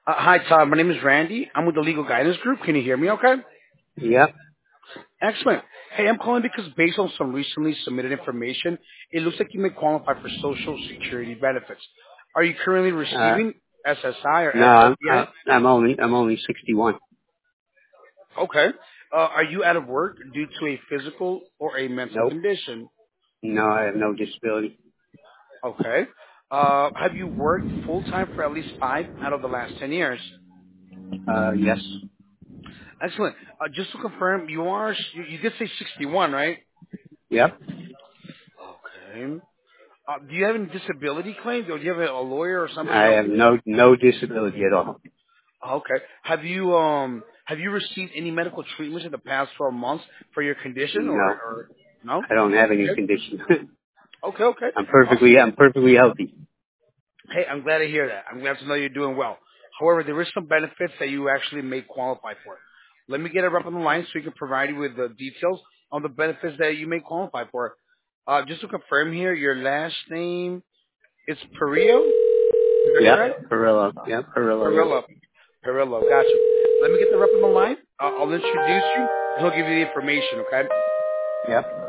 Hi, Todd. My name is Randy. I'm with the Legal Guidance Group. Can you hear me okay? Yep. Excellent. Hey, I'm calling because based on some recently submitted information, it looks like you may qualify for Social Security benefits. Are you currently Uh, receiving SSI or no, SSDI? I'm only 61. Okay. Are you out of work due to a physical or a mental Nope. condition? No, I have no disability. Okay. Have you worked full-time for at least 5 out of the last 10 years? Yes. Excellent. Just to confirm, you did say 61, right? Yep. Okay. Do you have any disability claims, or do you have a lawyer or somebody I have helping you? no disability at all. Okay. Have you received any medical treatments in the past 12 months for your condition, No, or no? I don't have any Okay. condition. Okay. Okay. I'm Awesome. perfectly healthy. Hey, I'm glad to hear that. I'm glad to know you're doing well. However, there is some benefits that you actually may qualify for. Let me get it up on the line so we can provide you with the details on the benefits that you may qualify for. Just to confirm here, your last name is Perillo. Is that Yep. correct? Perillo. Yep. Perillo. Perillo. Yep. Perillo, gotcha. Let me get the rep on the line. I'll introduce you, and he'll give you the information, okay? Yep.